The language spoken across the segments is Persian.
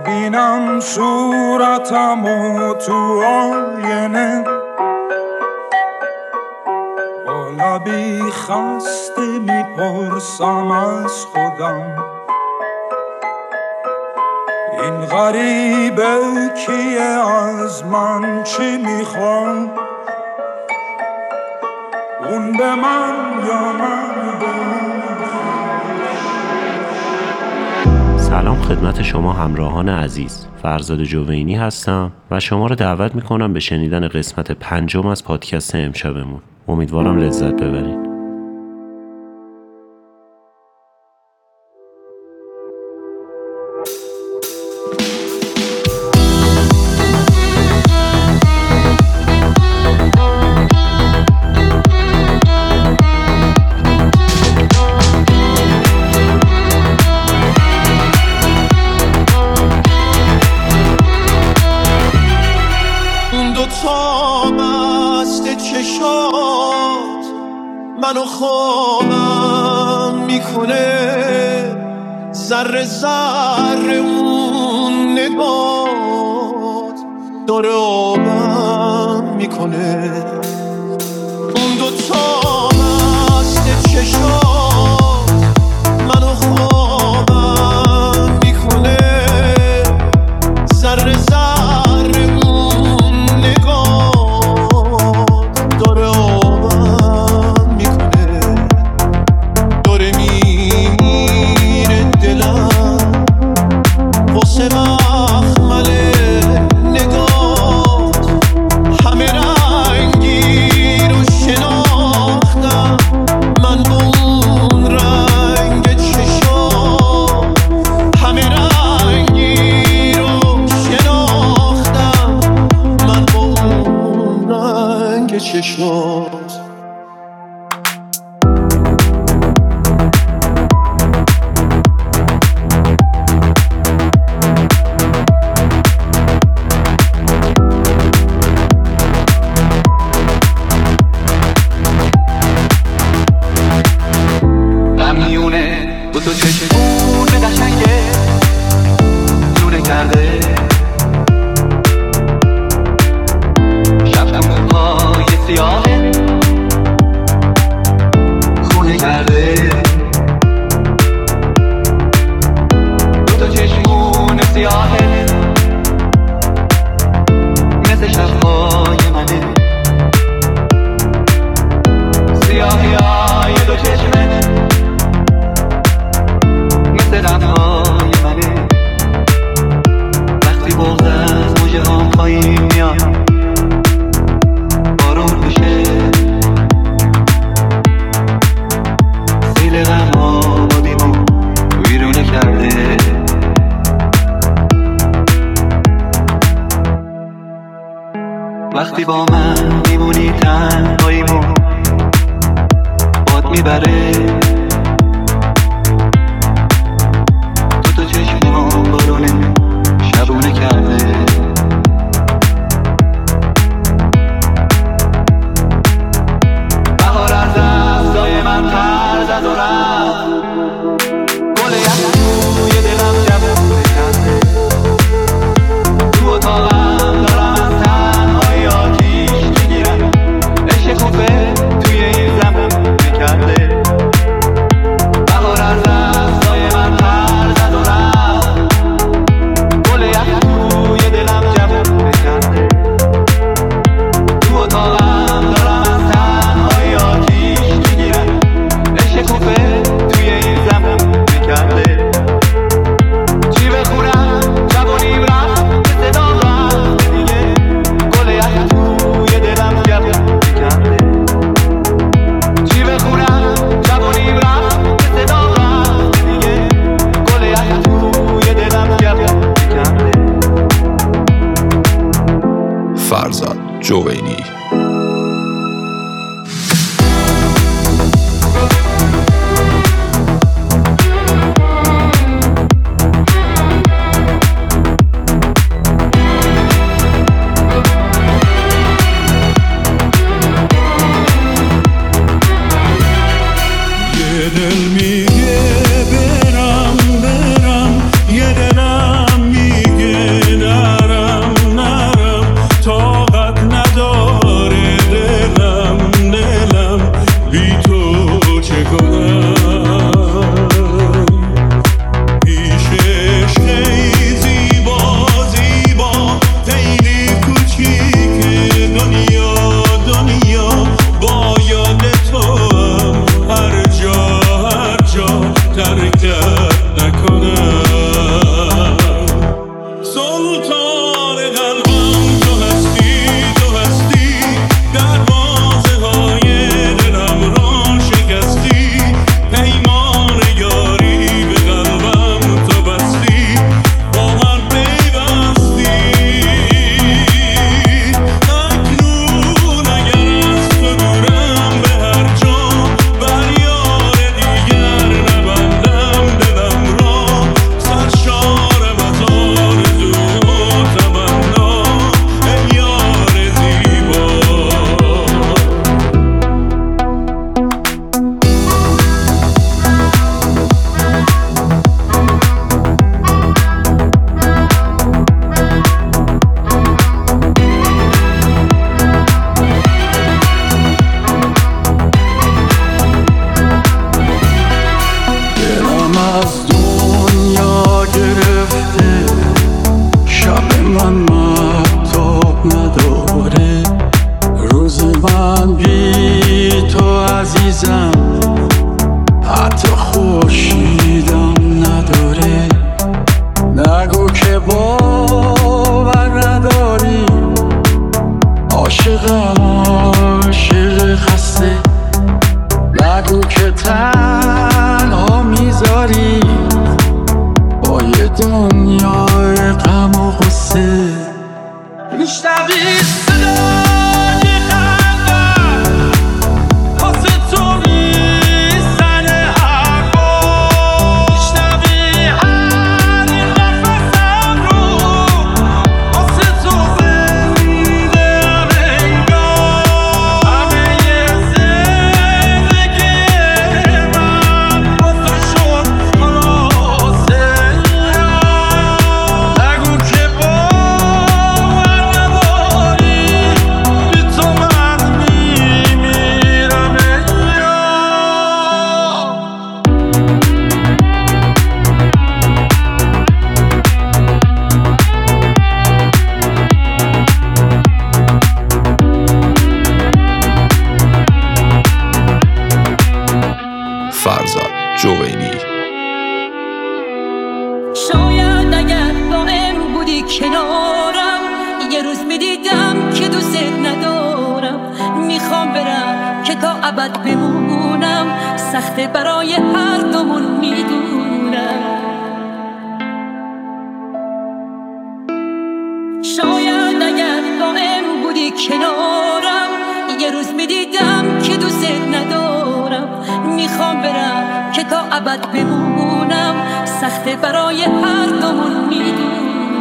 ببینم صورتمو تو آینه، با لبی خسته میپرسم از خودم این غریبه کیه، از من چی میخواد، اون به من یا من به اون. سلام خدمت شما همراهان عزیز، فرزاد جوینی هستم و شما رو دعوت میکنم به شنیدن قسمت 5 از پادکست امشبمون. امیدوارم لذت ببرید. منو خوابم میکنه، ذره ذره اون نگات داره آبم میکنه. اون دوتا مست چشات منو خوابم میکنه، ذره ذره اون نگات داره آبم میکنه. داره میمیره دلم واسه مخمل نگات، همه رنگی رو شناختم من با اون رنگ چشات، همه رنگی رو شناختم من با اون رنگ چشات. تو چشمون قشنگه لونه کرده، شب موهای سیاهه خونه کرده. تو چشمون سیاهه مثل شبهای منه، سیاهی های دو چشمه دمهای منه. وقتی بغض از موجه ها پایین میاد بارون بشه، سیل غم آبادیمو ویرونه کرده. وقتی با من میمونی تنهاییمو باد میبره، بارونه شبونه کرده. بهار از دستای من پر زد و رفت، گل یخ توی دلم جوونه کرده. تو اتاقم دارم از تنهایی آتیش میگیرم، عشق کوفه توی این زمونه کرده. فرزاد جوینی. شاید اگر دائم بودی کنارم یه روز میدیدم که دوست ندارم. میخوام برم که تا ابد بمونم، سخته برای هر دومون میدونم. شاید اگر دائم بودی کنارم یه روز میدیدم که دوست ندارم. میخوام برم که تا ابد بمونم، سخته برای هر دومون میدونم.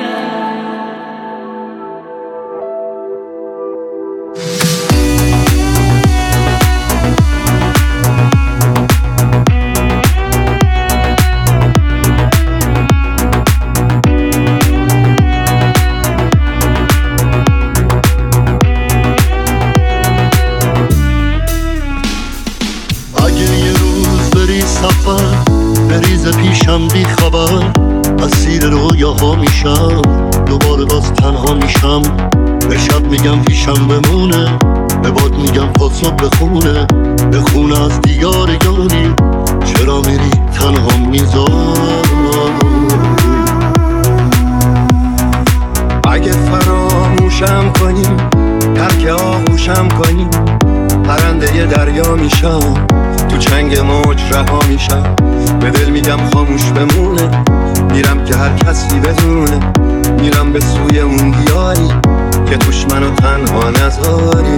بریز پیشم بی خبر، اسیر رویاها میشم، دوباره باز تنها میشم. به شب میگم پیشم بمونه، به باد میگم پاسو بخونه، بخونه از دیار یاری، چرا میری تنها میذاری. اگه فراموشم کنی، ترک آغوشم کنی، پرنده ی دریا میشم، تو چنگ موج رها میشم. به دل میگم خاموش بمونه، میرم که هر کسی بدونه، میرم به سوی اون دیاری که توش منو تنها نذاری.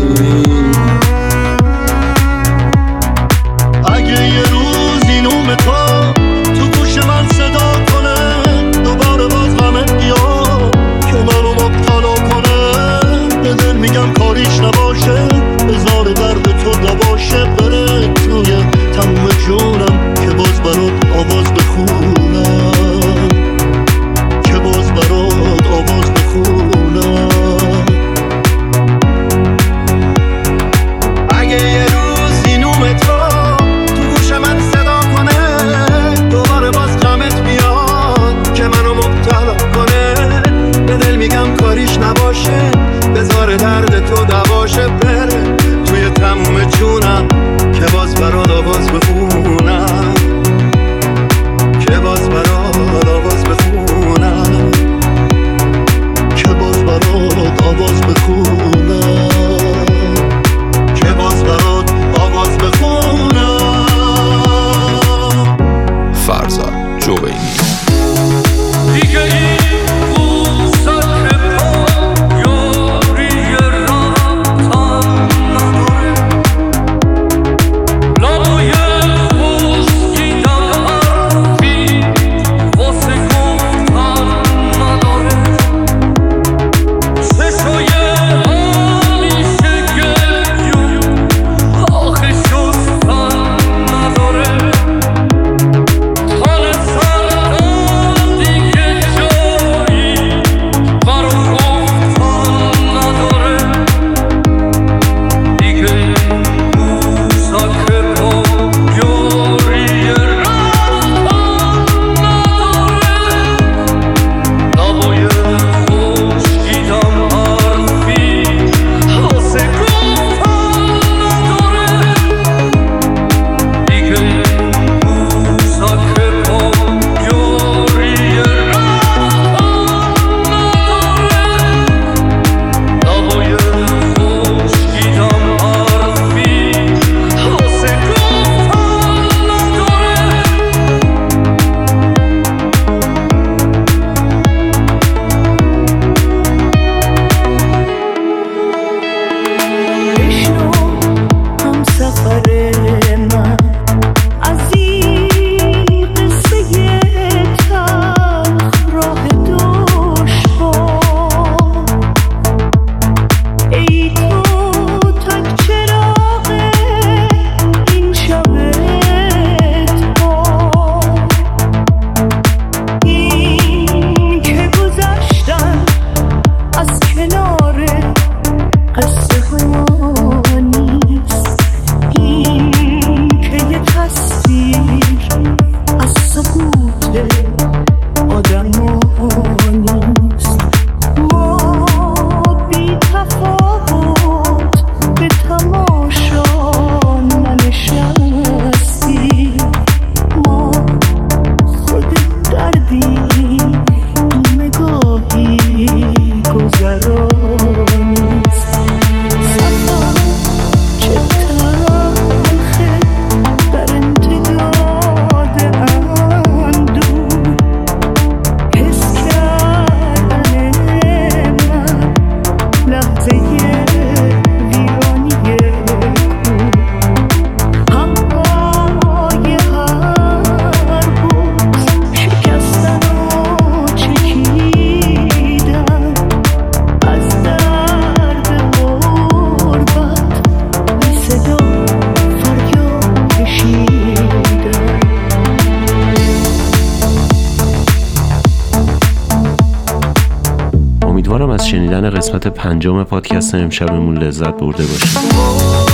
اگه یه روز این نوم تو گوش من صدا کنه، دوباره باز غمت بیاد که منو مبتلا کنه. به دل میگم کاریش نباشه، بذار درد تو نباشه، بره توی تموم جونم که باز برات آواز بخونم، که باز برات آواز بخونم. از شنیدن قسمت 5 پادکست امشبمون لذت برده باشید.